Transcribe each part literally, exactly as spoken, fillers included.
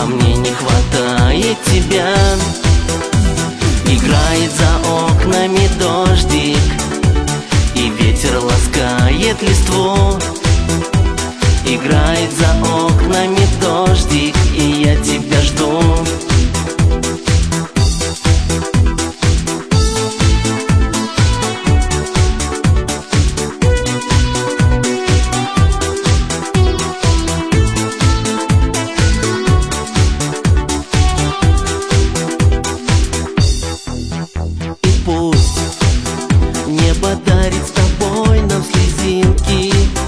а мне не хватает тебя. Играет за окнами дождик, и ветер ласкает листву. Играет за окнами дождик, и я тебя жду. Небо дарит с тобой нам слезинки,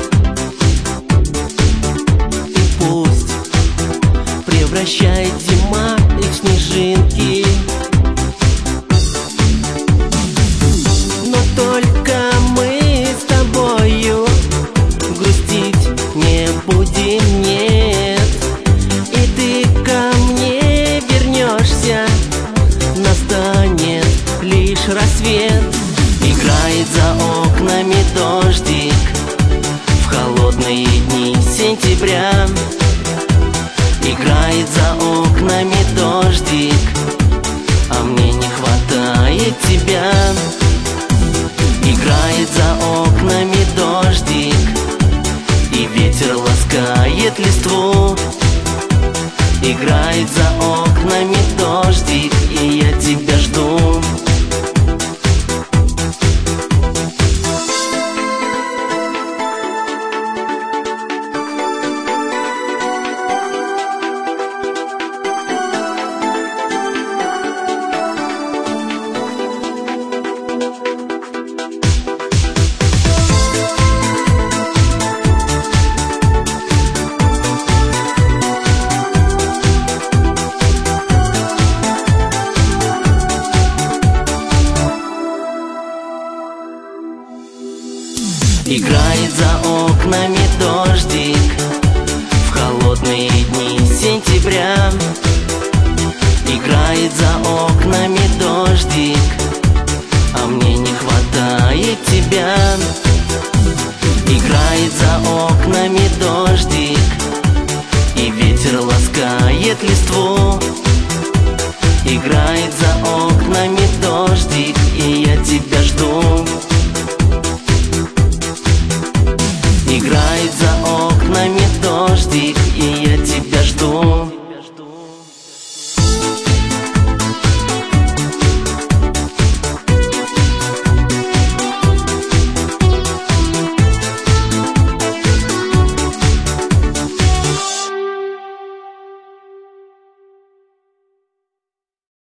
и пусть превращает зима их в снежинки. Но только мы с тобою грустить не будем, нет. И ты ко мне вернешься, настанет лишь рассвет. Играет за окнами дождик в холодные дни сентября. Играет за окнами дождик, а мне не хватает тебя. Играет за окнами дождик, и ветер ласкает листву. Играет за окнами дождик, и я тебя жду. Играет за окнами дождик в холодные дни сентября. Играет за окнами дождик, а мне не хватает тебя. Играет за окнами дождик, и ветер ласкает листву. Играет за окнами